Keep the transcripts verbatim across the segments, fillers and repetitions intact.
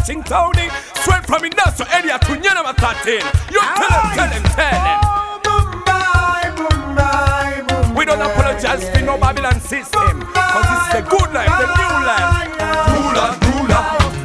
Washington. Straight from industrial area to Nyanama thirteen. You tell him, tell him, tell him. We don't apologize for no Babylon system, cause this is the good life, the new life. Ruler, ruler.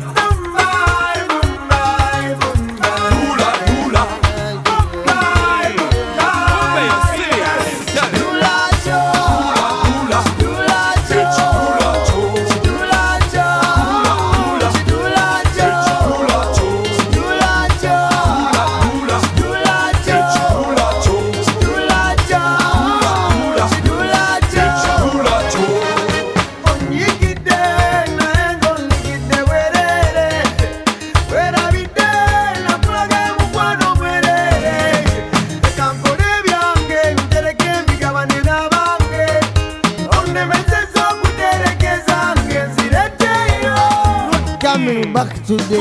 Back to the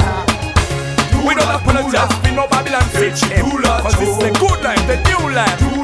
Babylon, cause this is the good life, the new life.